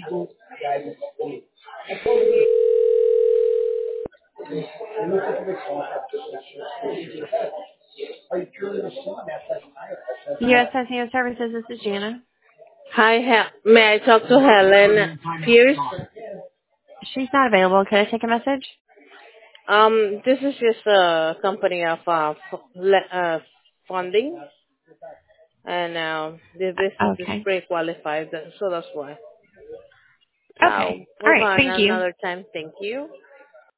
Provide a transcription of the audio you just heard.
U.S. Testing and Services, this is Jana. Hi, may I talk to Helen Pierce? She's not available. Could I take a message? This is just a company of funding, and the business is Okay. pre-qualified, so that's why. So Okay. All we'll right. call Thank you. another time. Thank you.